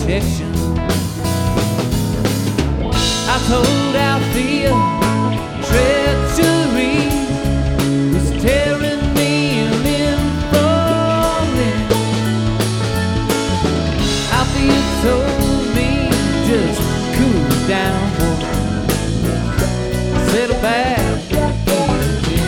protection. I told Althea treachery was tearing me limb from limb. Althea told